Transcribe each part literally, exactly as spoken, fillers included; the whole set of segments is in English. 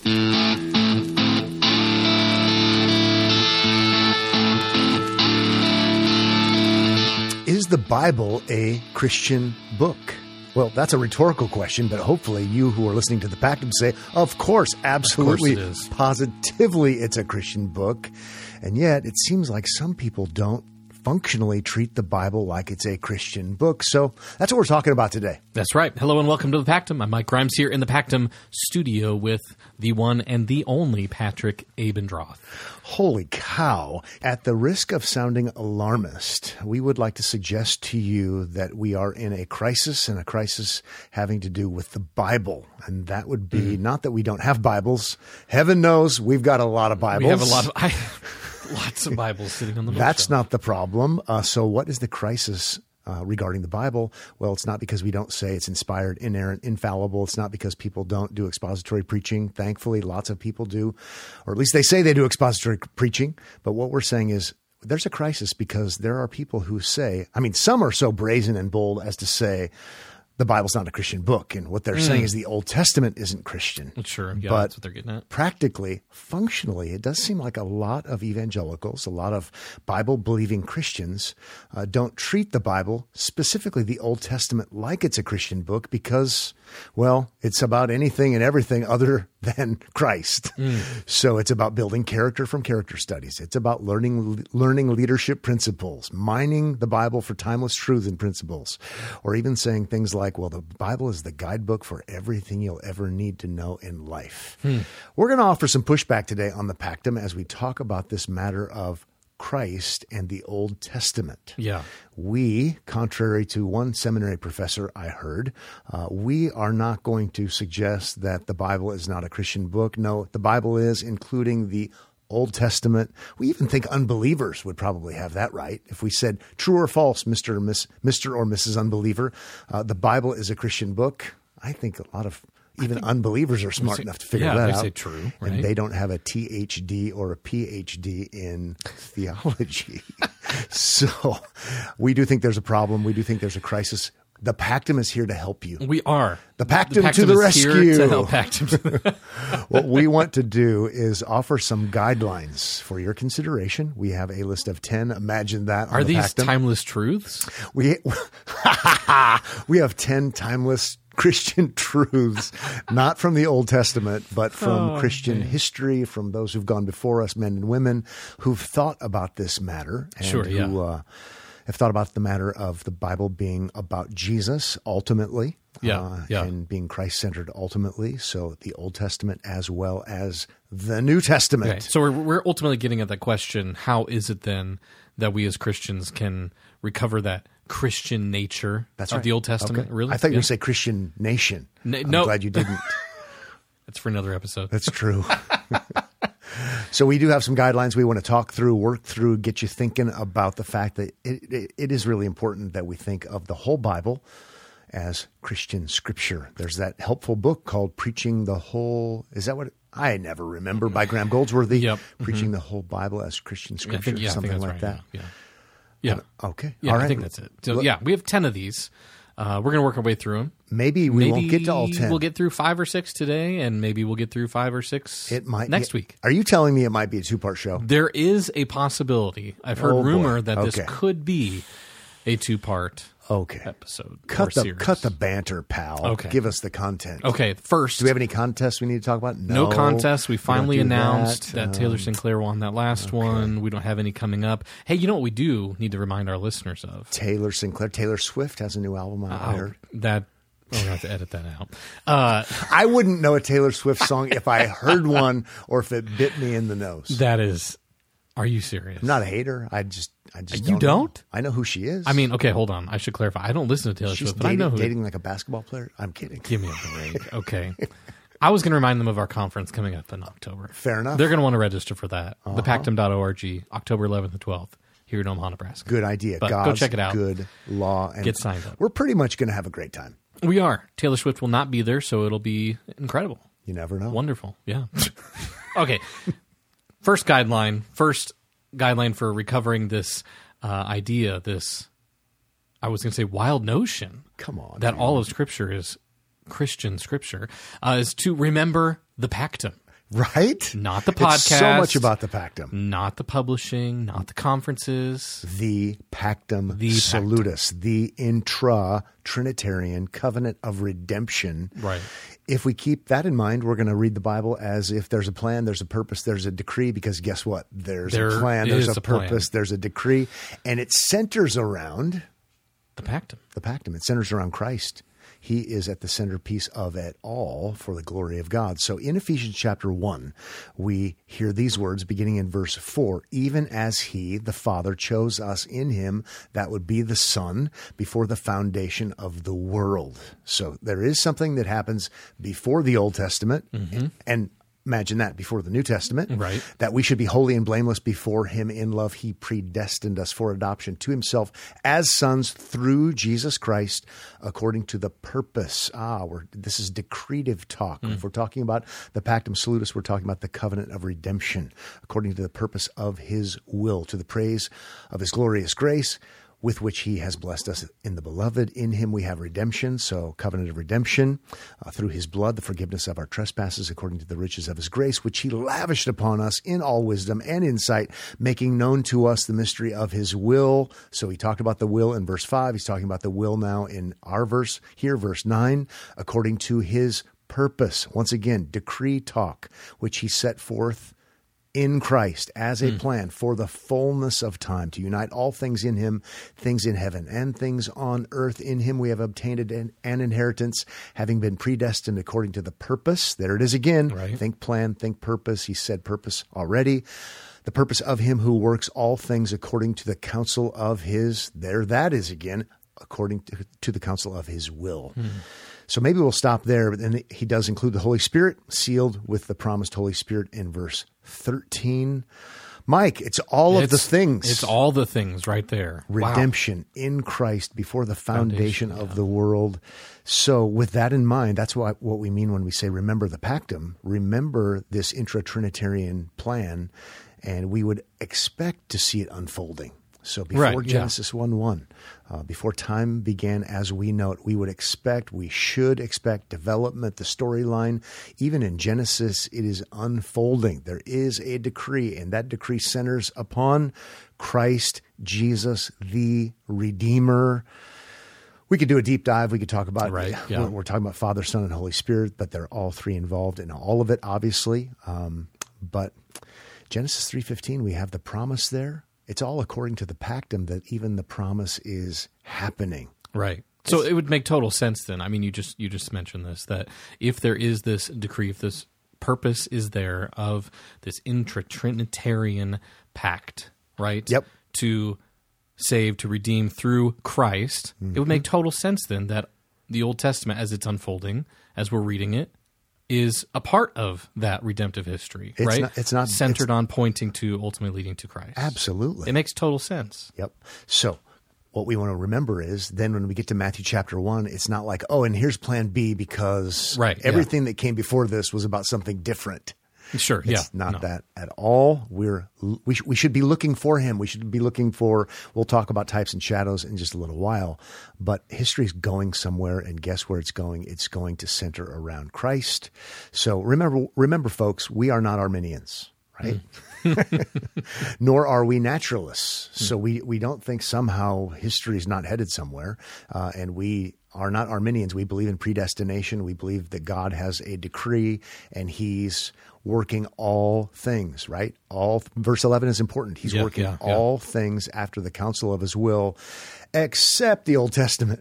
Is the Bible a Christian book? Well, that's a rhetorical question, but hopefully you who are listening to the Pactum say, of course, absolutely, of course it is. Positively it's a Christian book. And yet it seems like some people don't functionally treat the Bible like it's a Christian book. So that's what we're talking about today. That's right. Hello and welcome to the Pactum. I'm Mike Grimes here in the Pactum studio with the one and the only Patrick Abendroth. Holy cow. At the risk of sounding alarmist, we would like to suggest to you that we are in a crisis, and a crisis having to do with the Bible. And that would be mm. not that we don't have Bibles. Heaven knows we've got a lot of Bibles. We have a lot of... I, Lots of Bibles sitting on the bookshelf. That's not the problem. Uh, so what is the crisis uh, regarding the Bible? Well, it's not because we don't say it's inspired, inerrant, infallible. It's not because people don't do expository preaching. Thankfully, lots of people do, or at least they say they do expository preaching. But what we're saying is there's a crisis because there are people who say, I mean, some are so brazen and bold as to say, the Bible's not a Christian book. And what they're mm. saying is the Old Testament isn't Christian. Sure. Yeah, but that's what they're getting at. Practically, functionally, it does seem like a lot of evangelicals, a lot of Bible-believing Christians uh, don't treat the Bible, specifically the Old Testament, like it's a Christian book because, well, it's about anything and everything other than Christ. Mm. So it's about building character from character studies. It's about learning learning leadership principles, mining the Bible for timeless truths and principles, or even saying things like, Like, well, the Bible is the guidebook for everything you'll ever need to know in life. Hmm. We're going to offer some pushback today on the Pactum as we talk about this matter of Christ and the Old Testament. Yeah. We, contrary to one seminary professor I heard, uh, we are not going to suggest that the Bible is not a Christian book. No, the Bible is, including the Old Testament. We even think unbelievers would probably have that right. If we said true or false, Mister or Miss, Mister or Missus Unbeliever, uh, the Bible is a Christian book. I think a lot of even think, unbelievers are smart say, enough to figure yeah, that they out. Say true, right? And they don't have a T H D or a P H D in theology. So we do think there's a problem. We do think there's a crisis. The Pactum is here to help you. We are. The Pactum, the Pactum to the is rescue. Here to help Pactum. What we want to do is offer some guidelines for your consideration. We have a list of ten. Imagine that. On are the these Pactum. Timeless truths? We we have ten timeless Christian truths, not from the Old Testament, but from oh, Christian man. history, from those who've gone before us, men and women, who've thought about this matter and sure, yeah. who uh, have thought about the matter of the Bible being about Jesus ultimately, yeah, uh, yeah. and being Christ-centered ultimately. So the Old Testament as well as the New Testament. Okay. So we're, we're ultimately getting at the question, how is it then that we as Christians can recover that Christian nature That's of right. the Old Testament? Okay. Really? I thought you yeah. were going to say Christian nation. Na- I'm no. glad you didn't. That's for another episode. That's true. So we do have some guidelines we want to talk through, work through, get you thinking about the fact that it, it, it is really important that we think of the whole Bible as Christian scripture. There's that helpful book called Preaching the Whole. Is that what it, I never remember by Graham Goldsworthy? Yep. Preaching mm-hmm. the Whole Bible as Christian scripture, I think, yeah, something I think like that's that. right. Yeah. Yeah. Okay. Yeah, All right. I think that's it. So, yeah, we have ten of these. Uh, we're going to work our way through them. Maybe we maybe won't get to all ten. We'll get through five or six today, and maybe we'll get through five or six it might next be, week. Are you telling me it might be a two-part show? There is a possibility. I've heard Oh, rumor boy. that Okay. this could be a two-part okay. episode Cut or the series. cut the banter, pal. Okay. Give us the content. Okay, first. Do we have any contests we need to talk about? No, No, contest. We finally we don't do announced that, that. that Taylor Um, Sinclair won that last okay. one. We don't have any coming up. Hey, you know what we do need to remind our listeners of? Taylor Sinclair. Taylor Swift has a new album out. I Oh, heard. that. We're going to have to edit that out. Uh, I wouldn't know a Taylor Swift song if I heard one or if it bit me in the nose. that is. Are you serious? I'm not a hater. I just, I just. You don't? don't? know. I know who she is. I mean, okay, hold on. I should clarify. I don't listen to Taylor she's Swift, but dating, I know who. dating like a basketball player. I'm kidding. Give me a break. Okay. I was going to remind them of our conference coming up in October. Fair enough. They're going to want to register for that. Uh-huh. the pactum dot org, October eleventh and twelfth, here in Omaha, Nebraska. Good idea. But God's go check it out. Good law. And Get signed up. We're pretty much going to have a great time. We are. Taylor Swift will not be there, so it'll be incredible. You never know. Wonderful. Yeah. Okay. First guideline. First guideline for recovering this uh, idea, this, I was going to say wild notion. Come on. That dude. all of Scripture is Christian Scripture, uh, is to remember the Pactum. Right? Not the It's podcast. so much about the Pactum. Not the publishing, not the conferences. The Pactum The Salutis, the intra-Trinitarian covenant of redemption. Right. If we keep that in mind, we're going to read the Bible as if there's a plan, there's a purpose, there's a decree, because guess what? There's There a plan, there's is a a plan. purpose, there's a decree, and it centers around The Pactum. the Pactum. It centers around Christ. He is at the centerpiece of it all for the glory of God. So in Ephesians chapter one, we hear these words beginning in verse four, even as he, the Father, chose us in him, that would be the Son, before the foundation of the world. So there is something that happens before the Old Testament, mm-hmm. and imagine that, before the New Testament, Right. that we should be holy and blameless before him in love. He predestined us for adoption to himself as sons through Jesus Christ, according to the purpose. Ah, we're, this is decretive talk. Mm. If we're talking about the Pactum Salutis, we're talking about the covenant of redemption, according to the purpose of his will, to the praise of his glorious grace, with which he has blessed us in the beloved. In him we have redemption, so covenant of redemption, uh, through his blood, the forgiveness of our trespasses, according to the riches of his grace, which he lavished upon us in all wisdom and insight, making known to us the mystery of his will. So he talked about the will in verse five. He's talking about the will now in our verse here, verse nine, according to his purpose. Once again, decree talk, which he set forth in Christ as a mm. plan for the fullness of time, to unite all things in him, things in heaven and things on earth. In him we have obtained an, an inheritance, having been predestined according to the purpose. There it is again. Right. Think plan, think purpose. He said purpose already. The purpose of him who works all things according to the counsel of his, there that is again, according to, to the counsel of his will. Mm. So maybe we'll stop there, but then he does include the Holy Spirit, sealed with the promised Holy Spirit in verse thirteen. Mike, it's all it's, of the things. It's all the things right there. Redemption wow. in Christ before the foundation, foundation of yeah. the world. So with that in mind, that's what, what we mean when we say remember the Pactum. Remember this intra-Trinitarian plan, and we would expect to see it unfolding. So before right, Genesis yeah. one one, uh, before time began as we know it, we would expect, we should expect development, the storyline. Even in Genesis, it is unfolding. There is a decree, and that decree centers upon Christ Jesus, the Redeemer. We could do a deep dive. We could talk about, right, yeah. we're, we're talking about Father, Son, and Holy Spirit, but they're all three involved in all of it, obviously. Um, but Genesis three fifteen, we have the promise there. It's all according to the Pactum that even the promise is happening. Right. So it would make total sense then. I mean, you just you just mentioned this, that if there is this decree, if this purpose is there of this intra-Trinitarian pact, right? Yep. To save, to redeem through Christ, mm-hmm. it would make total sense then that the Old Testament, as it's unfolding, as we're reading it, is a part of that redemptive history, it's right? Not, it's not centered it's, on pointing to ultimately leading to Christ. Absolutely. It makes total sense. Yep. So what we want to remember is then when we get to Matthew chapter one, it's not like, oh, and here's plan B because right, everything yeah. that came before this was about something different. Sure, it's yeah. not no. that at all. We're we, sh- we should be looking for him. We should be looking for, we'll talk about types and shadows in just a little while, but history is going somewhere, and guess where it's going? It's going to center around Christ. So remember, remember folks, we are not Arminians, right? Mm. Nor are we naturalists. Mm. So we, we don't think somehow history is not headed somewhere, uh, and we are not Arminians. We believe in predestination. We believe that God has a decree and he's working all things, right? All verse eleven is important. He's yeah, working yeah, all yeah. things after the counsel of his will, except the Old Testament.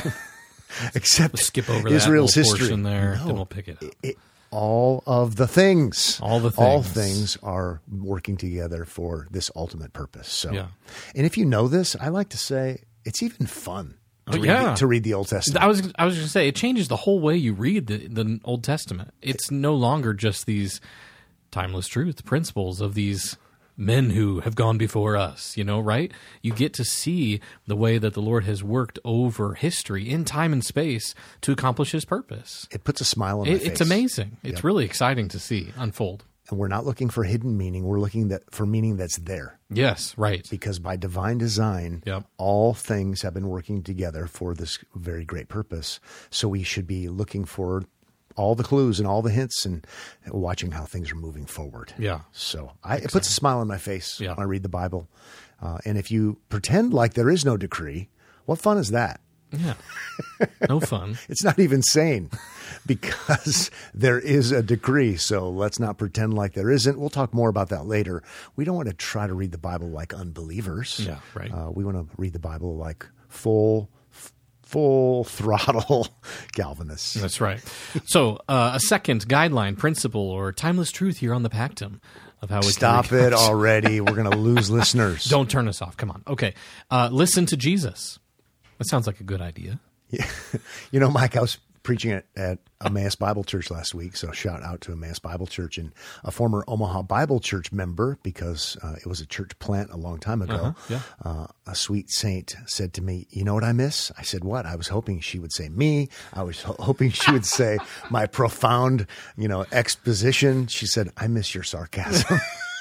Except we'll skip over Israel's that history. Portion there, no, then we'll pick it up. It, it, all of the things, all the things, all things are working together for this ultimate purpose. So, yeah. And if you know this, I like to say it's even fun. To, oh, read yeah. the, to read the Old Testament. I was I was going to say, it changes the whole way you read the, the Old Testament. It's no longer just these timeless truths, principles of these men who have gone before us, you know, right? You get to see the way that the Lord has worked over history in time and space to accomplish his purpose. It puts a smile on my it, face. It's amazing. It's yep. really exciting to see unfold. And we're not looking for hidden meaning. We're looking that for meaning that's there. Yes, right. Because by divine design, yep. all things have been working together for this very great purpose. So we should be looking for all the clues and all the hints and watching how things are moving forward. Yeah. So I, it puts a smile on my face Yeah. when I read the Bible. Uh, and if you pretend like there is no decree, what fun is that? Yeah. No fun. It's not even sane because there is a decree. So let's not pretend like there isn't. We'll talk more about that later. We don't want to try to read the Bible like unbelievers. Yeah, right. Uh, we want to read the Bible like full, f- full throttle Calvinists. That's right. So uh, a second guideline, principle, or timeless truth here on the Pactum of how we Stop can read it God's- already. We're going to lose listeners. Don't turn us off. Come on. Okay. Uh, listen to Jesus. That sounds like a good idea. Yeah. You know, Mike, I was preaching at, at Emmaus Bible Church last week, so shout out to Emmaus Bible Church, and a former Omaha Bible Church member, because uh, it was a church plant a long time ago. Uh-huh, yeah. uh, a sweet saint said to me, "You know what I miss?" I said, "What?" I was hoping she would say me. I was ho- hoping she would say my profound, you know, exposition. She said, "I miss your sarcasm."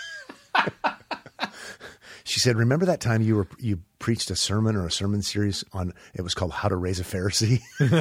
She said, "Remember that time you were you preached a sermon or a sermon series on, it was called How to Raise a Pharisee?"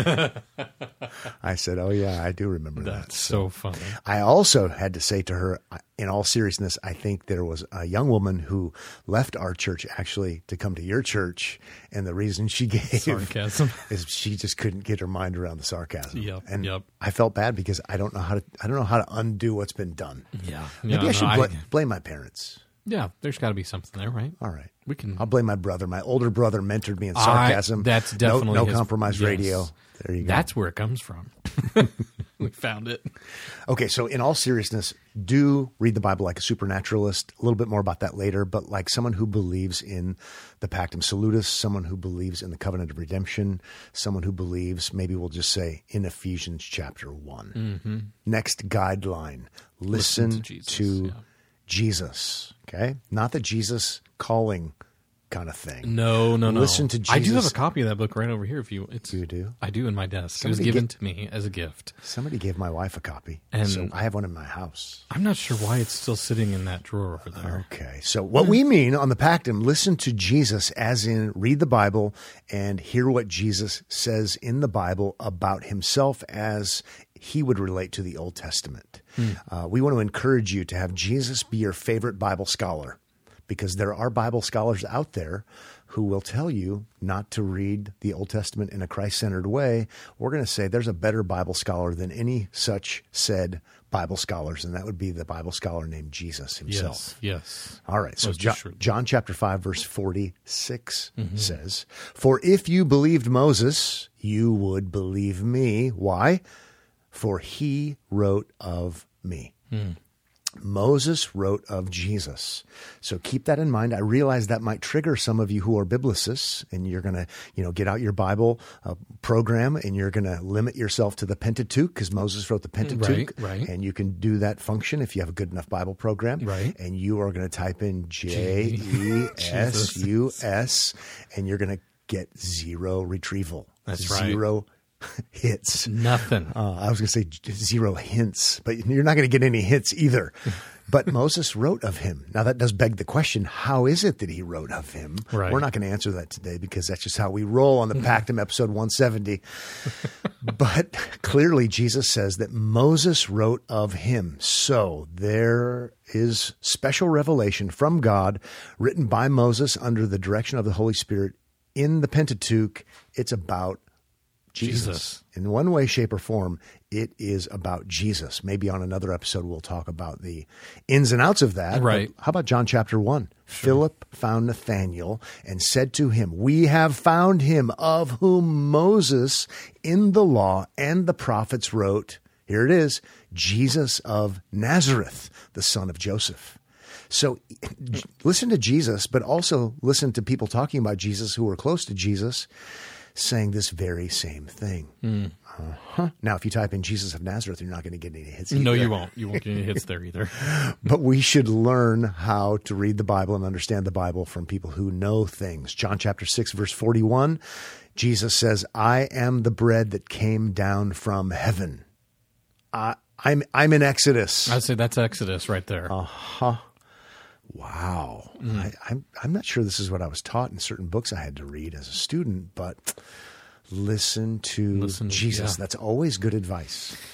I said, "Oh yeah, I do remember that." That's so funny. I also had to say to her, in all seriousness, I think there was a young woman who left our church actually to come to your church, and the reason she gave Sarcasm. is she just couldn't get her mind around the sarcasm. Yep, and yep. I felt bad because I don't know how to I don't know how to undo what's been done. Yeah. Maybe Yeah, I should no, bla- I- blame my parents. Yeah, there's got to be something there, right? All right. We can. I'll blame my brother. My older brother mentored me in sarcasm. I, that's No- definitely no, his- compromise yes. radio. There you go. That's where it comes from. We found it. Okay, so in all seriousness, do read the Bible like a supernaturalist. A little bit more about that later, but like someone who believes in the Pactum Salutis, someone who believes in the covenant of redemption, someone who believes, maybe we'll just say, in Ephesians chapter one. Mm-hmm. Next guideline, listen, Listen to to, Jesus, yeah. Jesus, okay? Not the Jesus calling kind of thing. No, no, no. Listen to I do have Jesus. a copy of that book right over here. If you, it's You do? I do in my desk. Somebody it was given get- to me as a gift. Somebody gave my wife a copy, And- so I have one in my house. I'm not sure why it's still sitting in that drawer over there. Okay, so what we mean on the Pactum, listen to Jesus as in read the Bible and hear what Jesus says in the Bible about himself as he would relate to the Old Testament. Uh, we want to encourage you to have Jesus be your favorite Bible scholar, because there are Bible scholars out there who will tell you not to read the Old Testament in a Christ-centered way. We're going to say there's a better Bible scholar than any such said Bible scholars, and that would be the Bible scholar named Jesus himself. Yes, yes. All right, so Most John, assuredly. John chapter five, verse forty-six says, "For if you believed Moses, you would believe me." Why? For he wrote of me. Moses wrote of Jesus. So keep that in mind. I realize that might trigger some of you who are biblicists, and you're going to, you know, get out your Bible uh, program and you're going to limit yourself to the Pentateuch because Moses wrote the Pentateuch. Right, right. And you can do that function if you have a good enough Bible program. Right. And you are going to type in J E S U S and you're going to get zero retrieval. That's right. Zero hits. Nothing. Uh, I was going to say j- zero hints, but you're not going to get any hints either. But Moses wrote of him. Now that does beg the question, how is it that he wrote of him? Right. We're not going to answer that today because that's just how we roll on the Pactum episode one seventy. But clearly Jesus says that Moses wrote of him. So there is special revelation from God written by Moses under the direction of the Holy Spirit in the Pentateuch. It's about Jesus. Jesus. In one way, shape, or form, it is about Jesus. Maybe on another episode, we'll talk about the ins and outs of that. Right. But how about John chapter one? Philip found Nathanael and said to him, "We have found him of whom Moses in the law and the prophets wrote." Here it is, Jesus of Nazareth, the son of Joseph. So listen to Jesus, but also listen to people talking about Jesus who are close to Jesus, saying this very same thing. Mm. Uh-huh. Now, if you type in Jesus of Nazareth, you're not going to get any hits either. No, you won't. You won't get any hits there either. But we should learn how to read the Bible and understand the Bible from people who know things. John chapter six, verse forty-one, Jesus says, "I am the bread that came down from heaven." I, I'm, I'm in Exodus. I'd say that's Exodus right there. Uh-huh. Wow. Mm. I, I'm I'm not sure this is what I was taught in certain books I had to read as a student, but listen to Listen to- Jesus. yeah. That's always good advice.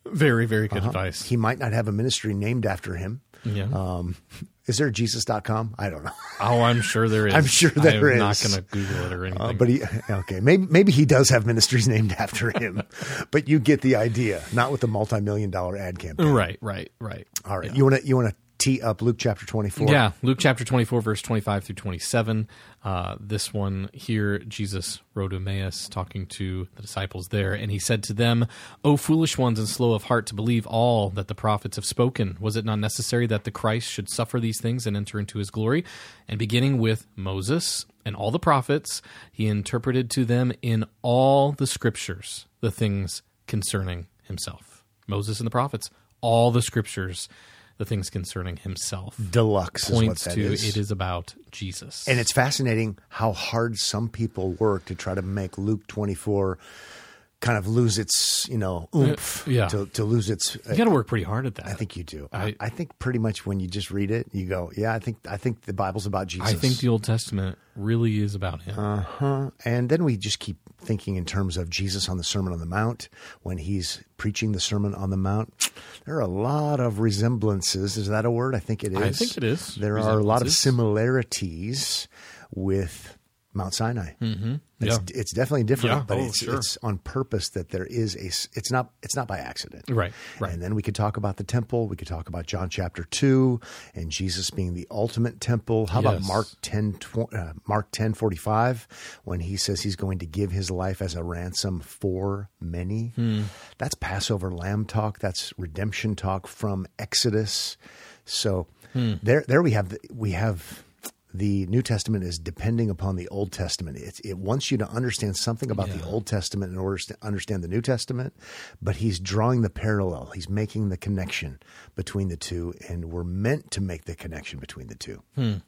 Very, very good Uh-huh. advice. He might not have a ministry named after him. Yeah. Um, is there Jesus dot com? I don't know. Oh, I'm sure there is. I'm sure there I'm not is. going to Google it or anything. Uh, but he, okay, maybe maybe he does have ministries named after him, but you get the idea. Not with the multi-million dollar ad campaign. right, right, right. All right, Yeah. you want to you want to tee up Luke chapter twenty-four? Yeah, Luke chapter twenty-four, verse twenty-five through twenty-seven. Uh, this one here, Jesus rode to Emmaus, talking to the disciples there, and he said to them, O foolish ones and slow of heart to believe all that the prophets have spoken. Was it not necessary that the Christ should suffer these things and enter into his glory? And beginning with Moses and all the prophets, he interpreted to them in all the scriptures the things concerning himself. Moses and the prophets, all the scriptures, the things concerning himself. Deluxe Points is what that to is. it is about Jesus. And it's fascinating how hard some people work to try to make Luke twenty-four kind of lose its, you know, oomph. Uh, yeah. To, to lose its. you got to work pretty hard at that. I think you do. I- I, I think pretty much when you just read it, you go, yeah, I think I think the Bible's about Jesus. I think the Old Testament really is about him. Uh-huh. And then we just keep thinking in terms of Jesus on the Sermon on the Mount. When he's preaching the Sermon on the Mount, there are a lot of resemblances. Is that a word? I think it is. I think it is. There are a lot of Resemblances. similarities with Mount Sinai. Mm-hmm. It's, Yeah. it's definitely different, Yeah. but Oh, it's, sure. it's on purpose that there is a. s- It's not. It's not by accident. Right, right. And then we could talk about the temple. We could talk about John chapter two and Jesus being the ultimate temple. How about Yes. Mark ten, tw- uh, Mark ten forty five, when he says he's going to give his life as a ransom for many? Hmm. That's Passover lamb talk. That's redemption talk from Exodus. So Hmm. there, there we have the, we have. The New Testament is depending upon the Old Testament. It, it wants you to understand something about the Yeah. Old Testament in order to understand the New Testament, but he's drawing the parallel. He's making the connection between the two, and we're meant to make the connection between the two.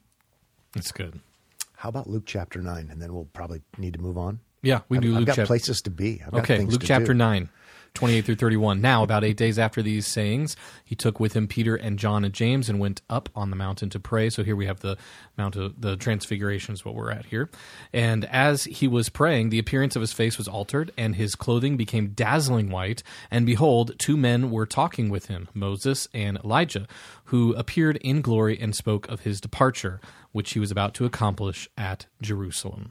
That's good. How about Luke chapter nine? And then we'll probably need to move on. Yeah, we I've, do I've Luke got chapter. places to be. I've got Okay, things Luke to chapter do. nine, twenty-eight through thirty-one. Now, about eight days after these sayings, he took with him Peter and John and James and went up on the mountain to pray. So here we have the Mount of the Transfiguration is what we're at here. And as he was praying, the appearance of his face was altered, and his clothing became dazzling white. And behold, two men were talking with him, Moses and Elijah, who appeared in glory and spoke of his departure, which he was about to accomplish at Jerusalem.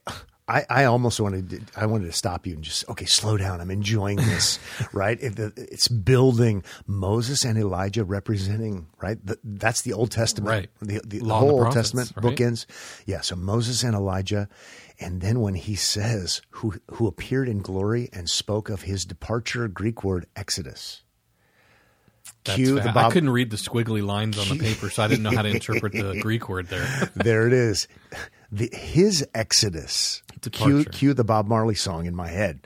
I, I almost wanted to, I wanted to stop you and just, okay, slow down. I'm enjoying this, right? It, the, it's building Moses and Elijah representing, right? The, that's the Old Testament, Right. The, the, the Law and the whole Old prophets, Testament right? bookends. Yeah. So Moses and Elijah. And then when he says who, who appeared in glory and spoke of his departure, Greek word, Exodus. That's Cue fa- the I Bob, couldn't read the squiggly lines on the paper, so I didn't know how to interpret the Greek word there. there it is. The, his Exodus. Cue, Departure. cue the Bob Marley song in my head.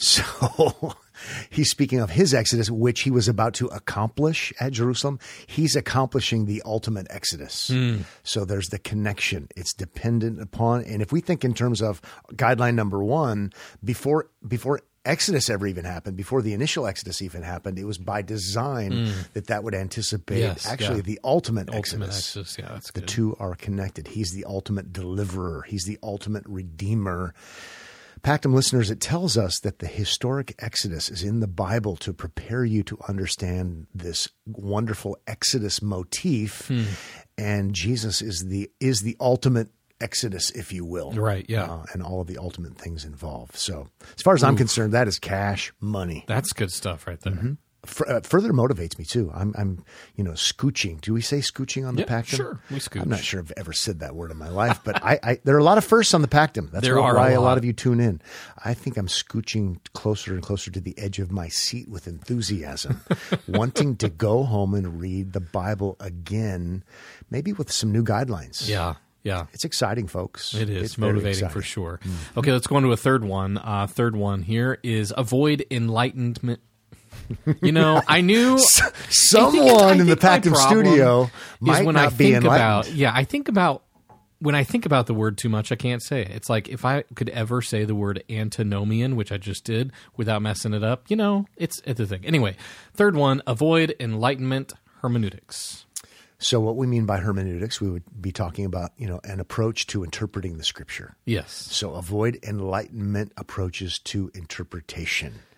So he's speaking of his Exodus, which he was about to accomplish at Jerusalem. He's accomplishing the ultimate Exodus. So there's the connection. It's dependent upon, and if we think in terms of guideline number one, before, before Exodus ever even happened, before the initial Exodus even happened, it was by design that that would anticipate Yes, actually yeah. the ultimate, Ultimate Exodus. Exodus, yeah, that's The good. two are connected. He's the ultimate deliverer. He's the ultimate redeemer. Pactum listeners, it tells us that the historic Exodus is in the Bible to prepare you to understand this wonderful Exodus motif. Hmm. And Jesus is the is the ultimate Exodus, if you will. Right, yeah. Uh, and all of the ultimate things involved. So as far as I'm concerned, that is cash money. That's good stuff right there. F- uh, further motivates me too. I'm, I'm, you know, scooching. Do we say scooching on the Yeah, Pactum? sure, we scooch. I'm not sure if I've ever said that word in my life, but I, I there are a lot of firsts on the Pactum. That's There why are a why a lot. lot. of you tune in. I think I'm scooching closer and closer to the edge of my seat with enthusiasm, wanting to go home and read the Bible again, maybe with some new guidelines. Yeah, yeah. It's exciting, folks. It is It's very motivating for exciting. sure. Okay, let's go on to a third one. Uh, third one here is avoid enlightenment. You know, I knew Someone in the I think my Pactum problem studio is might when not I be think enlightened. about. Yeah, I think about when I think about the word too much. I can't say it. It's like if I could ever say the word antinomian, which I just did, without messing it up. You know, it's it's a thing. Anyway, third one: avoid enlightenment hermeneutics. So what we mean by hermeneutics, we would be talking about, you know, an approach to interpreting the scripture. Yes. So avoid enlightenment approaches to interpretation.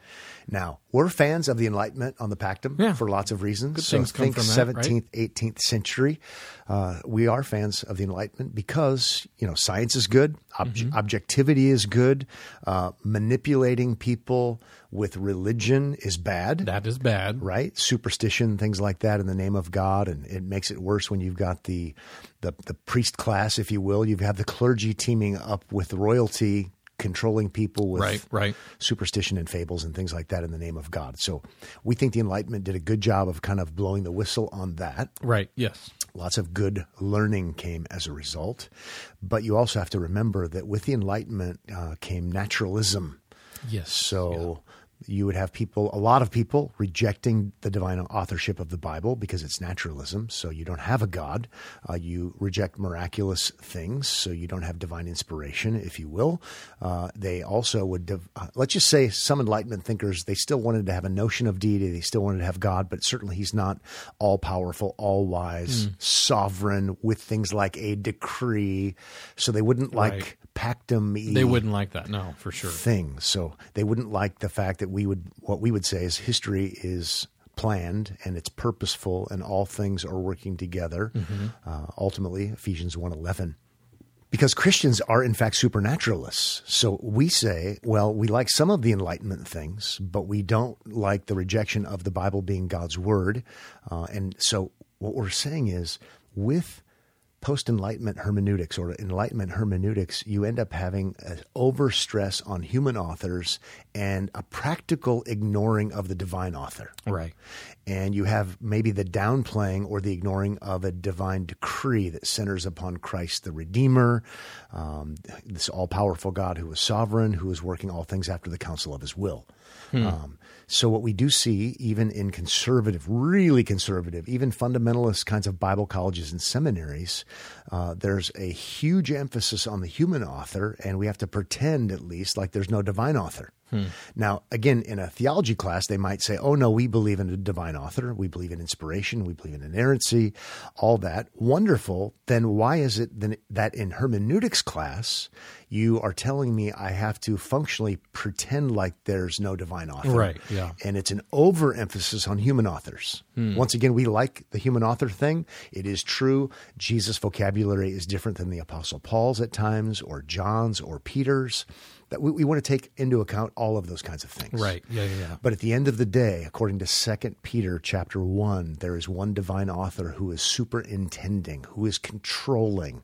Now, we're fans of the Enlightenment on the Pactum Yeah. for lots of reasons. Good so things come think from that, seventeenth, eighteenth century. Uh, we are fans of the Enlightenment because, you know, science is good, ob- Mm-hmm. objectivity is good, uh, manipulating people with religion is bad. That is bad. Right? Superstition, things like that in the name of God. And it makes it worse when you've got the, the, the priest class, if you will. You have the clergy teaming up with royalty, controlling people with Right, right. superstition and fables and things like that in the name of God. So we think the Enlightenment did a good job of kind of blowing the whistle on that. Right. Yes. Lots of good learning came as a result. But you also have to remember that with the Enlightenment uh, came naturalism. Yes. So you would have people, a lot of people rejecting the divine authorship of the Bible because it's naturalism. So you don't have a God. Uh, you reject miraculous things. So you don't have divine inspiration, if you will. Uh, they also would, div- uh, let's just say some Enlightenment thinkers, they still wanted to have a notion of deity. They still wanted to have God, but certainly he's not all powerful, all wise, sovereign with things like a decree. So they wouldn't like Right. pactum. They wouldn't like that. No, for sure. Things. So they wouldn't like the fact that we would, what we would say is history is planned and it's purposeful and all things are working together. Mm-hmm. Uh, ultimately, Ephesians one eleven. Because Christians are in fact supernaturalists. So we say, well, we like some of the Enlightenment things, but we don't like the rejection of the Bible being God's word. Uh, and so what we're saying is with post-Enlightenment hermeneutics or Enlightenment hermeneutics, you end up having an overstress on human authors and a practical ignoring of the divine author. Right. And you have maybe the downplaying or the ignoring of a divine decree that centers upon Christ the Redeemer, um, this all-powerful God who is sovereign, who is working all things after the counsel of his will. Hmm. Um, so what we do see, even in conservative, really conservative, even fundamentalist kinds of Bible colleges and seminaries, uh, there's a huge emphasis on the human author, and we have to pretend at least like there's no divine author. Hmm. Now, again, in a theology class, they might say, oh, no, we believe in a divine author. We believe in inspiration. We believe in inerrancy, all that. Wonderful. Then why is it then that in hermeneutics class, you are telling me I have to functionally pretend like there's no divine author? Right, yeah. And it's an overemphasis on human authors. Hmm. Once again, we like the human author thing. It is true. Jesus' vocabulary is different than the Apostle Paul's at times, or John's, or Peter's. That we, we want to take into account all of those kinds of things. Right. Yeah, yeah, yeah. But at the end of the day, according to Second Peter chapter one, there is one divine author who is superintending, who is controlling.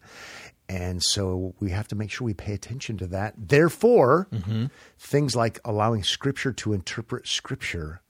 And so we have to make sure we pay attention to that. Therefore, mm-hmm. things like allowing Scripture to interpret Scripture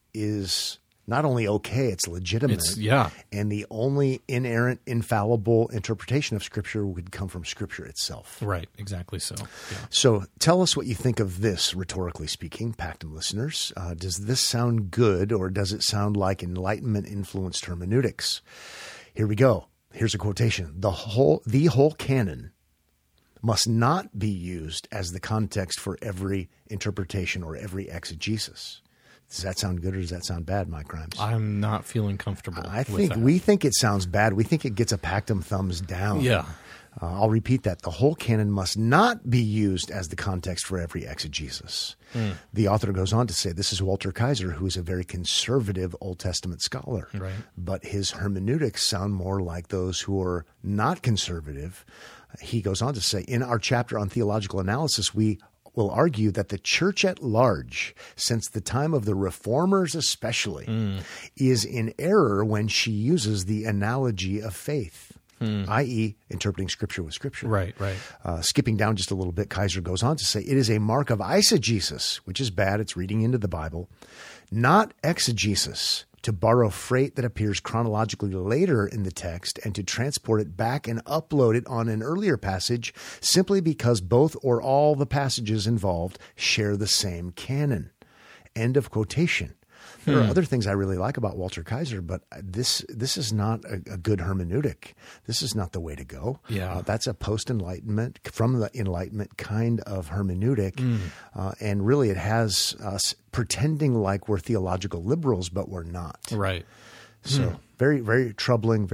is not only okay, it's legitimate. It's, yeah. And the only inerrant, infallible interpretation of Scripture would come from Scripture itself. Right, exactly so. Yeah. So tell us what you think of this, rhetorically speaking, Pactum listeners. Uh, does this sound good, or does it sound like Enlightenment-influenced hermeneutics? Here we go. Here's a quotation. The whole, the whole canon must not be used as the context for every interpretation or every exegesis. Does that sound good or does that sound bad, Mike Grimes? I'm not feeling comfortable I with think that. we think it sounds bad. We think it gets a Pactum thumbs down. Yeah. Uh, I'll repeat that. The whole canon must not be used as the context for every exegesis. Mm. The author goes on to say, this is Walter Kaiser, who is a very conservative Old Testament scholar. Right. But his hermeneutics sound more like those who are not conservative. He goes on to say, in our chapter on theological analysis, we will argue that the church at large, since the time of the reformers especially, mm. is in error when she uses the analogy of faith. Hmm. that is interpreting Scripture with Scripture. Right, right. Uh, skipping down just a little bit, Kaiser goes on to say, it is a mark of eisegesis, which is bad, it's reading into the Bible, not exegesis, to borrow freight that appears chronologically later in the text and to transport it back and upload it on an earlier passage simply because both or all the passages involved share the same canon. End of quotation. There are other things I really like about Walter Kaiser, but this this is not a, a good hermeneutic. This is not the way to go. Yeah, uh, that's a post-Enlightenment, from the Enlightenment kind of hermeneutic, mm. uh, and really it has us pretending like we're theological liberals, but we're not. Right. So mm. very, very troubling, very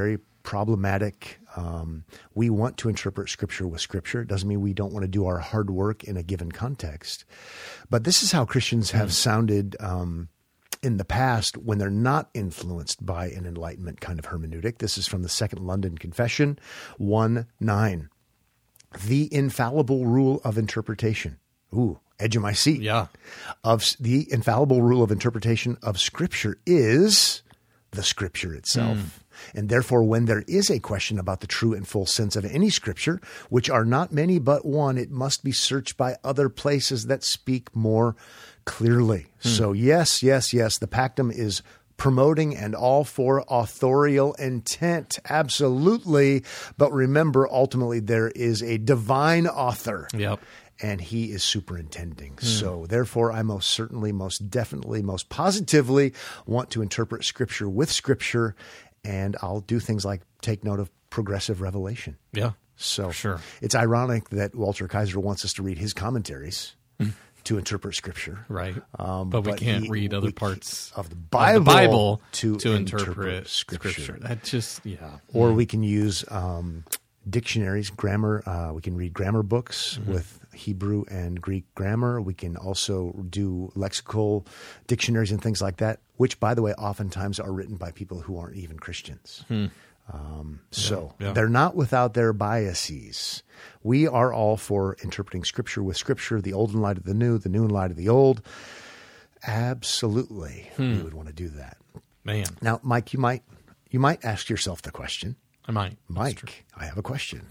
problematic. Um, we want to interpret Scripture with Scripture. It doesn't mean we don't want to do our hard work in a given context. But this is how Christians have mm. sounded um, in the past when they're not influenced by an Enlightenment kind of hermeneutic. This is from the Second London Confession, one nine. The infallible rule of interpretation. Ooh, edge of my seat. Yeah. Of the infallible rule of interpretation of Scripture is the Scripture itself. Mm. And therefore, when there is a question about the true and full sense of any Scripture, which are not many but one, it must be searched by other places that speak more clearly. Mm. So yes, yes, yes, the Pactum is promoting and all for authorial intent. Absolutely. But remember, ultimately, there is a divine author. Yep. And he is superintending. Mm. So therefore, I most certainly, most definitely, most positively want to interpret Scripture with Scripture. And I'll do things like take note of progressive revelation. Yeah. So sure. It's ironic that Walter Kaiser wants us to read his commentaries to interpret Scripture. Right. Um, but we but can't he, read other we, parts of the Bible, of the Bible to, to interpret, interpret Scripture. Scripture. That just, yeah. Or mm. we can use um, dictionaries, grammar. Uh, we can read grammar books mm-hmm. with Hebrew and Greek grammar. We can also do lexical dictionaries and things like that, which, by the way, oftentimes are written by people who aren't even Christians. Hmm. Um, so yeah, yeah. they're not without their biases. We are all for interpreting Scripture with Scripture, the old in light of the new, the new in light of the old. Absolutely, hmm. we would want to do that. Man. Now, Mike, you might you might ask yourself the question. I might. Mike, I have a question.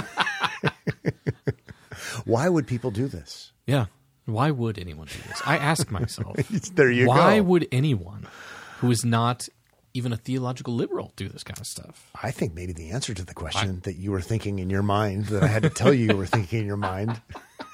Why would people do this? Yeah. Why would anyone do this? I ask myself. There you why go. Why would anyone who is not even a theological liberal do this kind of stuff? I think maybe the answer to the question I, that you were thinking in your mind, that I had to tell you you were thinking in your mind,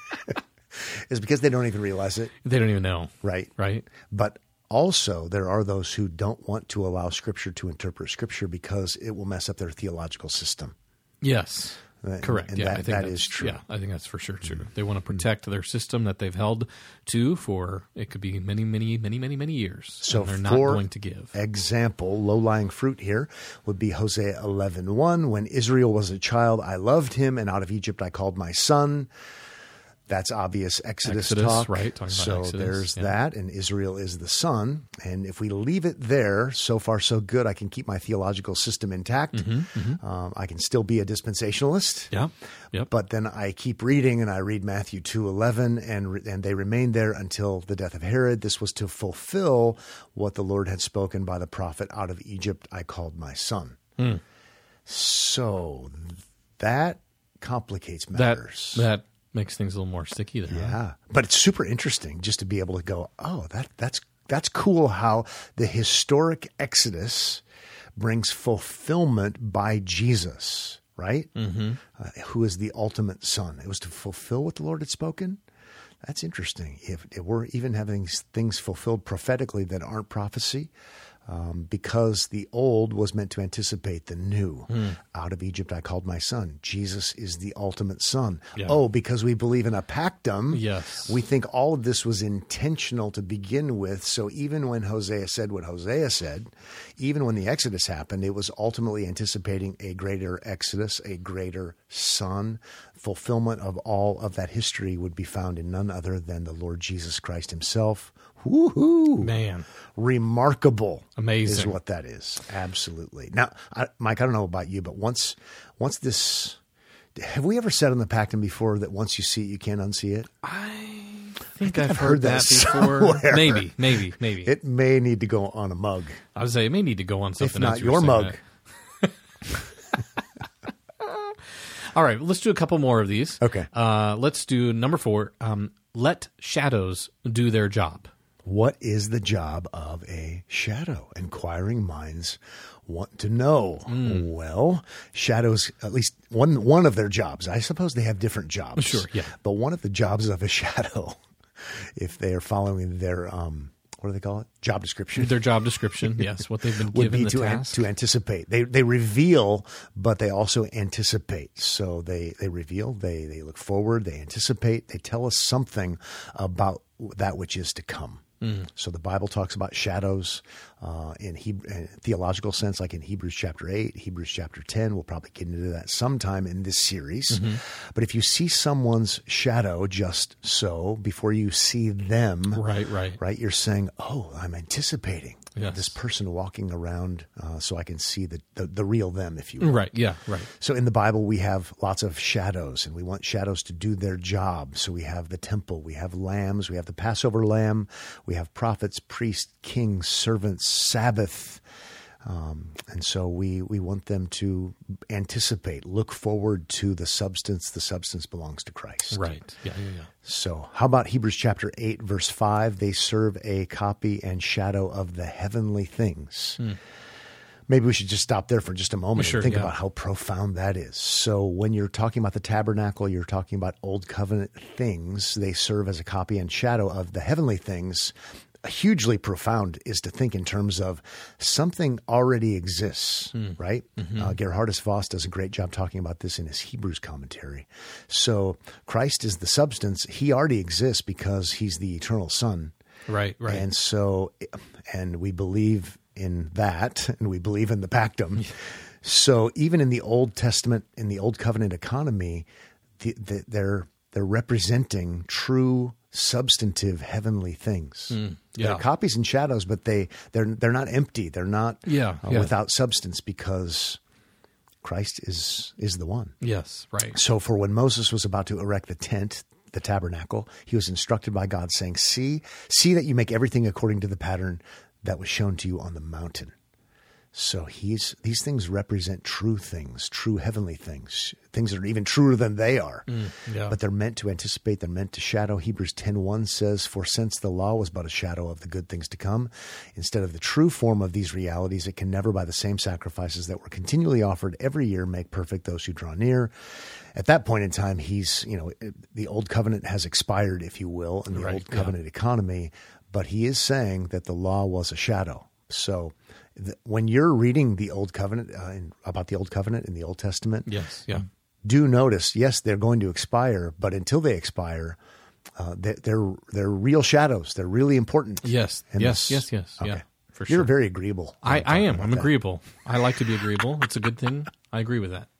is because they don't even realize it. They don't even know. Right. Right. But also, there are those who don't want to allow Scripture to interpret Scripture because it will mess up their theological system. Yes. And, Correct. And yeah, that, I think that that's, is true. Yeah, I think that's for sure true. They want to protect their system that they've held to for, it could be many, many, many, many, many years. So and they're not for going to give. Example, low-lying fruit here would be Hosea eleven one. When Israel was a child, I loved him, and out of Egypt I called my son. That's obvious Exodus, Exodus talk. right? Talking so about Exodus, there's yeah. that, and Israel is the son. And if we leave it there, so far so good, I can keep my theological system intact. Mm-hmm, mm-hmm. Um, I can still be a dispensationalist. Yeah, yep. But then I keep reading, and I read Matthew two eleven, and re- and they remained there until the death of Herod. This was to fulfill what the Lord had spoken by the prophet, out of Egypt I called my son. Mm. So that complicates matters. That, that makes things a little more sticky there. Yeah. Huh? But it's super interesting just to be able to go, oh, that that's that's cool how the historic Exodus brings fulfillment by Jesus, right? Mm-hmm. Uh, who is the ultimate son. It was to fulfill what the Lord had spoken. That's interesting. If, if we're even having things fulfilled prophetically that aren't prophecy, Um, because the old was meant to anticipate the new. Mm. Out of Egypt I called my son. Jesus is the ultimate son. Yeah. Oh, because we believe in a pactum, yes. we think all of this was intentional to begin with. So even when Hosea said what Hosea said, even when the Exodus happened, it was ultimately anticipating a greater Exodus, a greater son. Fulfillment of all of that history would be found in none other than the Lord Jesus Christ himself. Woo-hoo. Man. Remarkable. Amazing. Is what that is. Absolutely. Now, I, Mike, I don't know about you, but once once this, have we ever said on the Pactum before that once you see it, you can't unsee it? I think, I think I've, I've heard, heard that, that before. somewhere. Maybe, maybe, maybe. It may need to go on a mug. I would say it may need to go on something If not else. You were your saying mug. that. All right, let's do a couple more of these. Okay. Uh, let's do number four. Um, let shadows do their job. What is the job of a shadow? Inquiring minds want to know. Mm. Well, shadows, at least one one of their jobs. I suppose they have different jobs. Sure, yeah. But one of the jobs of a shadow, if they are following their, um, what do they call it? Job description. Their job description, yes, what they've been would given be the to, an, task. to anticipate. They they reveal, but they also anticipate. So they, they reveal, they, they look forward, they anticipate, they tell us something about that which is to come. Mm. So the Bible talks about shadows uh, in, Hebrew, in theological sense, like in Hebrews chapter eight, Hebrews chapter ten. We'll probably get into that sometime in this series. Mm-hmm. But if you see someone's shadow just so before you see them, right, right, right, you're saying, "Oh, I'm anticipating yes. this person walking around, uh, so I can see the, the the real them." If you will. Right, yeah, right. So in the Bible, we have lots of shadows, and we want shadows to do their job. So we have the temple, we have lambs, we have the Passover lamb. We have prophets, priests, kings, servants, Sabbath. Um, and so we, we want them to anticipate, look forward to the substance. The substance belongs to Christ. Right. Yeah, yeah, yeah. So how about Hebrews chapter eight, verse five? They serve a copy and shadow of the heavenly things. Hmm. Maybe we should just stop there for just a moment sure, and think yeah. about how profound that is. So when you're talking about the tabernacle, you're talking about old covenant things. They serve as a copy and shadow of the heavenly things. Hugely profound is to think in terms of something already exists, mm. right? Mm-hmm. Uh, Gerhardus Voss does a great job talking about this in his Hebrews commentary. So Christ is the substance. He already exists because he's the eternal Son. Right, right. And so, and we believe in that, and we believe in the pactum. Yeah. So even in the Old Testament, in the Old Covenant economy, the, the, they're they're representing true, substantive, heavenly things. Mm, yeah. They're copies and shadows, but they they're they're not empty. They're not yeah, uh, yeah. without substance because Christ is is the one. Yes, right. So for when Moses was about to erect the tent, the tabernacle, he was instructed by God saying, "See, see that you make everything according to the pattern that was shown to you on the mountain." So he's these things represent true things, true heavenly things, things that are even truer than they are. Mm, yeah. But they're meant to anticipate, they're meant to shadow. Hebrews ten one says, "For since the law was but a shadow of the good things to come, instead of the true form of these realities, it can never by the same sacrifices that were continually offered every year make perfect those who draw near." At that point in time, he's, you know, the old covenant has expired, if you will, in the right, old covenant yeah. economy, but he is saying that the law was a shadow. So th- when you're reading the Old Covenant, uh, in, about the Old Covenant in the Old Testament, yes, yeah. do notice, yes, they're going to expire, but until they expire, uh, they're, they're they're real shadows. They're really important. Yes, yes, yes, yes, okay. yeah, for sure. You're very agreeable. I, I am. I'm that. agreeable. I like to be agreeable. It's a good thing. I agree with that.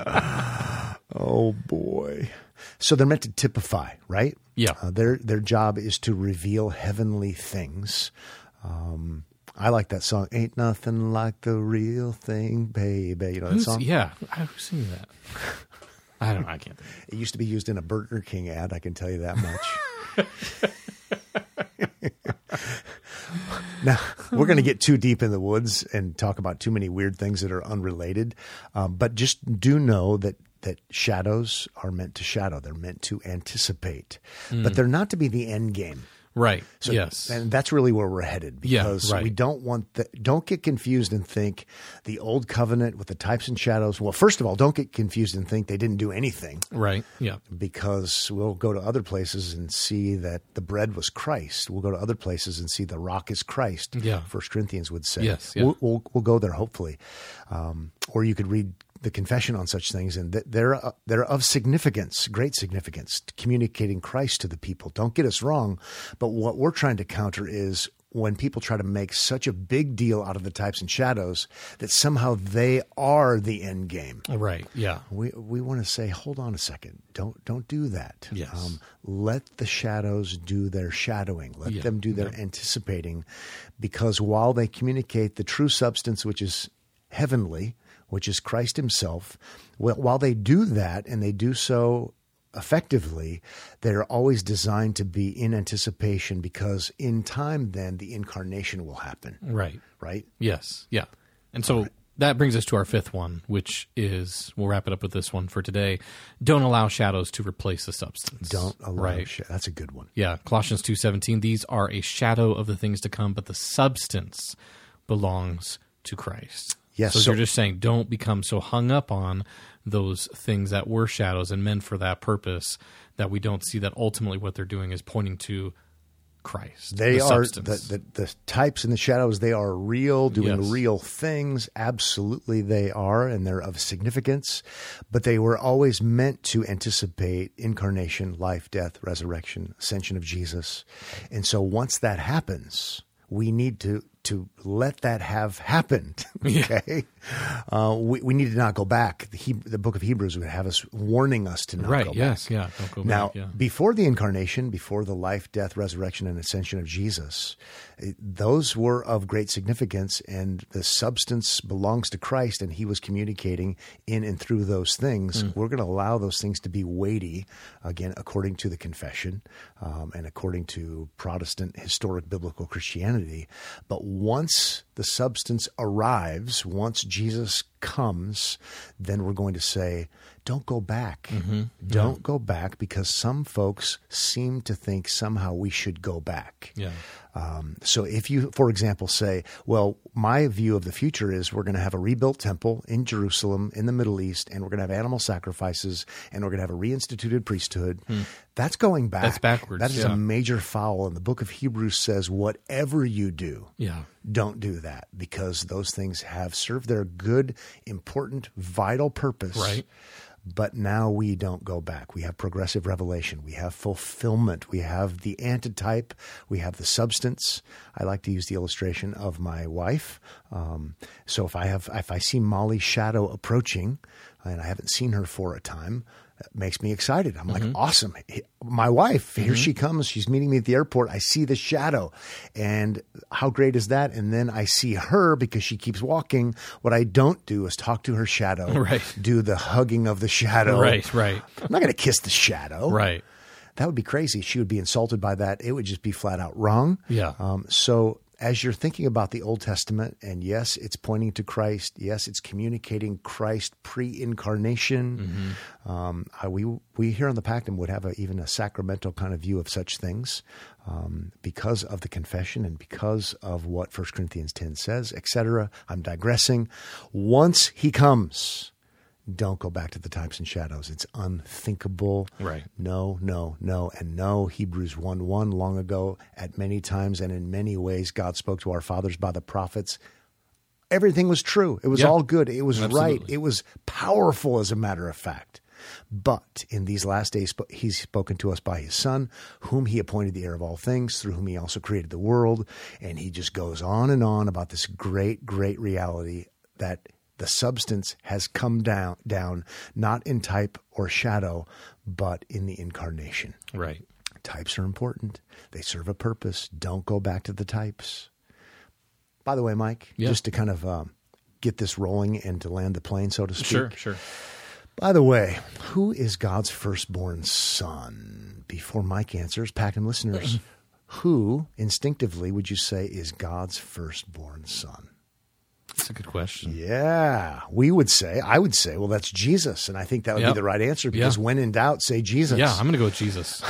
Oh, boy. So they're meant to typify, right? Yeah. Uh, their their job is to reveal heavenly things. Um, I like that song, "Ain't Nothing Like the Real Thing, Baby." You know that Who's, song? Yeah. Who's singing that? I don't know. I can't think of it. It used to be used in a Burger King ad, I can tell you that much. Now, we're going to get too deep in the woods and talk about too many weird things that are unrelated. Um, but just do know that that shadows are meant to shadow. They're meant to anticipate. Mm. But they're not to be the end game. Right. So, yes. And that's really where we're headed, because yeah, right. we don't want the, don't get confused and think the old covenant with the types and shadows. Well, first of all, don't get confused and think they didn't do anything. Right. Yeah. Because we'll go to other places and see that the bread was Christ. We'll go to other places and see the rock is Christ. Yeah. First Corinthians would say. Yes. Yeah. We'll, we'll, we'll go there, hopefully. Um, or you could read the confession on such things, and they're uh, they're of significance, great significance, communicating Christ to the people. Don't get us wrong, but what we're trying to counter is when people try to make such a big deal out of the types and shadows that somehow they are the end game. Right. Yeah. We we want to say, hold on a second, don't don't do that. Yes. Um, let the shadows do their shadowing. Let yeah. them do their yeah. anticipating, because while they communicate the true substance, which is heavenly, which is Christ himself, well, while they do that, and they do so effectively, they're always designed to be in anticipation, because in time then the incarnation will happen. Right. Right? Yes. Yeah. And so right. that brings us to our fifth one, which is, we'll wrap it up with this one for today. Don't allow shadows to replace the substance. Don't allow right. sh- That's a good one. Yeah. Colossians two seventeen, these are a shadow of the things to come, but the substance belongs to Christ. Yes, so, so you're just saying, don't become so hung up on those things that were shadows and meant for that purpose that we don't see that ultimately what they're doing is pointing to Christ. They the are the, substance. the the types and the shadows. They are real, doing Yes. real things. Absolutely, they are, and they're of significance. But they were always meant to anticipate incarnation, life, death, resurrection, ascension of Jesus. And so, once that happens, we need to to let that have happened. Okay, uh, we we need to not go back. The, he, the book of Hebrews would have us warning us to not right. go Yes. back. Yeah. Don't go Now, back. Yeah. before the incarnation, before the life, death, resurrection, and ascension of Jesus, it- those were of great significance, and the substance belongs to Christ, and he was communicating in and through those things. We're going to allow those things to be weighty, again, according to the confession um, and according to Protestant historic biblical Christianity. But once the substance arrives, once Jesus comes, then we're going to say, don't go back. Mm-hmm. Don't yeah. go back, because some folks seem to think somehow we should go back. Yeah. Um, so if you, for example, say, well, my view of the future is we're going to have a rebuilt temple in Jerusalem in the Middle East, and we're going to have animal sacrifices, and we're going to have a reinstituted priesthood. Hmm. That's going back. That's backwards. That is yeah. a major foul. And the book of Hebrews says, whatever you do, yeah. don't do that, because those things have served their good, important, vital purpose. Right. But now we don't go back. We have progressive revelation. We have fulfillment. We have the antitype. We have the substance. I like to use the illustration of my wife. Um, so if I have, if I see Molly's shadow approaching, and I haven't seen her for a time, that makes me excited. I'm like, mm-hmm. awesome. My wife, here mm-hmm. she comes. She's meeting me at the airport. I see the shadow. And how great is that? And then I see her because she keeps walking. What I don't do is talk to her shadow, right. do the hugging of the shadow. Right, right. I'm not going to kiss the shadow. Right. That would be crazy. She would be insulted by that. It would just be flat out wrong. Yeah. Um, so as you're thinking about the Old Testament, and yes, it's pointing to Christ. Yes, it's communicating Christ pre-incarnation. Mm-hmm. Um, I, we we here on the Pactum would have a, even a sacramental kind of view of such things um, because of the confession and because of what First Corinthians ten says, et cetera. I'm digressing. Once he comes, don't go back to the types and shadows. It's unthinkable. Right. No, no, no, and no. Hebrews one one, long ago, at many times and in many ways, God spoke to our fathers by the prophets. Everything was true. It was yeah. all good. It was Absolutely. right. It was powerful, as a matter of fact. But in these last days, he's spoken to us by his Son, whom he appointed the heir of all things, through whom he also created the world. And he just goes on and on about this great, great reality that the substance has come down, down, not in type or shadow, but in the incarnation. Right. Types are important. They serve a purpose. Don't go back to the types. By the way, Mike, yeah. just to kind of um, get this rolling and to land the plane, so to speak. Sure, sure. By the way, who is God's firstborn son? Before Mike answers, Pactum listeners, who instinctively would you say is God's firstborn son? That's a good question. Yeah, we would say, I would say, well, that's Jesus. And I think that would yep. be the right answer, because yeah. when in doubt, say Jesus. Yeah, I'm going to go with Jesus.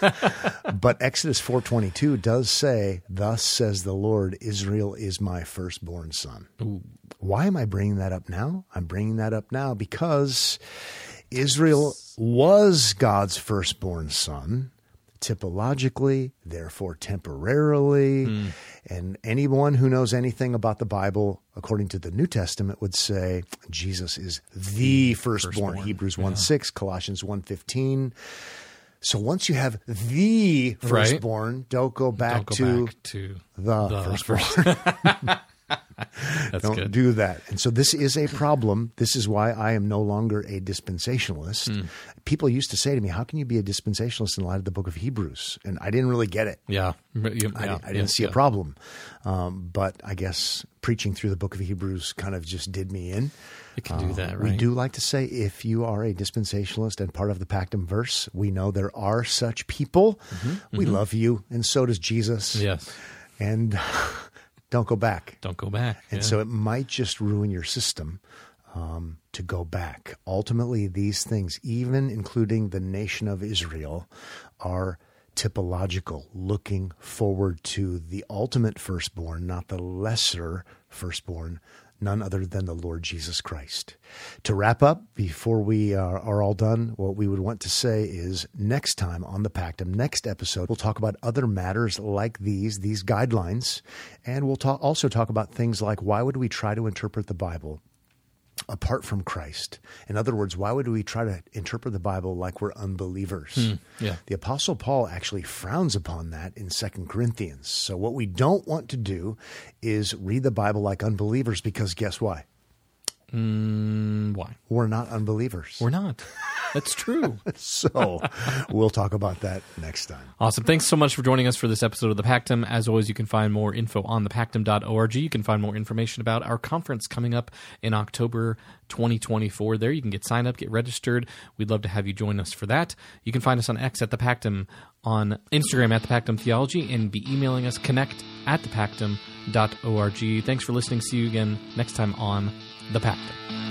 But Exodus four twenty-two does say, thus says the Lord, Israel is my firstborn son. Ooh. Why am I bringing that up now? I'm bringing that up now because Israel was God's firstborn son, typologically, therefore temporarily. Mm. And anyone who knows anything about the Bible, according to the New Testament, would say Jesus is the firstborn. firstborn. Hebrews one six, yeah. Colossians one fifteen. So once you have the firstborn, right. don't go back, don't go to, back to the, the firstborn. First. That's Don't good. do that. And so this is a problem. This is why I am no longer a dispensationalist. Mm. People used to say to me, how can you be a dispensationalist in light of the book of Hebrews? And I didn't really get it. Yeah. yeah I, didn't, I didn't yeah, see yeah. a problem. Um, but I guess preaching through the book of Hebrews kind of just did me in. It can do that, uh, right? We do like to say, if you are a dispensationalist and part of the Pactum verse, we know there are such people. Mm-hmm. We mm-hmm. love you, and so does Jesus. Yes. And don't go back. Don't go back. And yeah. so it might just ruin your system um, to go back. Ultimately, these things, even including the nation of Israel, are typological, looking forward to the ultimate firstborn, not the lesser firstborn, none other than the Lord Jesus Christ. To wrap up, before we are, are all done, what we would want to say is next time on the Pactum, next episode, we'll talk about other matters like these, these guidelines, and we'll talk, also talk about things like why would we try to interpret the Bible apart from Christ? In other words, why would we try to interpret the Bible like we're unbelievers? Mm, yeah. The Apostle Paul actually frowns upon that in Second Corinthians. So what we don't want to do is read the Bible like unbelievers, because guess why? Mm, why? We're not unbelievers. We're not. That's true. So we'll talk about that next time. Awesome. Thanks so much for joining us for this episode of The Pactum. As always, you can find more info on the pactum dot org. You can find more information about our conference coming up in October twenty twenty-four. There, you can get signed up, get registered. We'd love to have you join us for that. You can find us on X at The Pactum, on Instagram at The Pactum Theology, and be emailing us, connect at the pactum dot org. Thanks for listening. See you again next time on The Pactum.